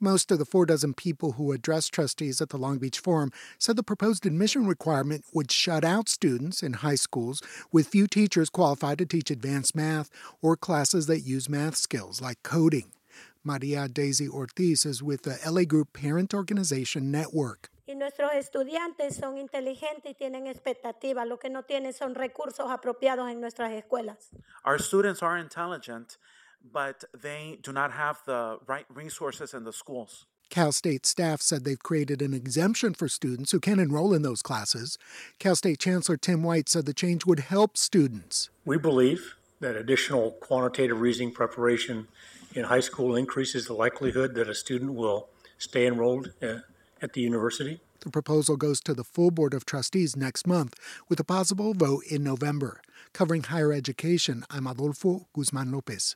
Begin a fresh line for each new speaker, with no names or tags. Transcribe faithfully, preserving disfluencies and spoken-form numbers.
Most of the four dozen people who addressed trustees at the Long Beach Forum said the proposed admission requirement would shut out students in high schools with few teachers qualified to teach advanced math or classes that use math skills like coding. Maria Daisy Ortiz is with the L A Group Parent Organization Network.
Y nuestros estudiantes son inteligentes y tienen expectativas. Lo que no tienen son recursos apropiados en nuestras escuelas.
Our students are intelligent, but they do not have the right resources in the schools.
Cal State staff said they've created an exemption for students who can enroll in those classes. Cal State Chancellor Tim White said the change would help students.
We believe that additional quantitative reasoning preparation in high school increases the likelihood that a student will stay enrolled uh, at the university.
The proposal goes to the full Board of Trustees next month with a possible vote in November. Covering higher education, I'm Adolfo Guzman Lopez.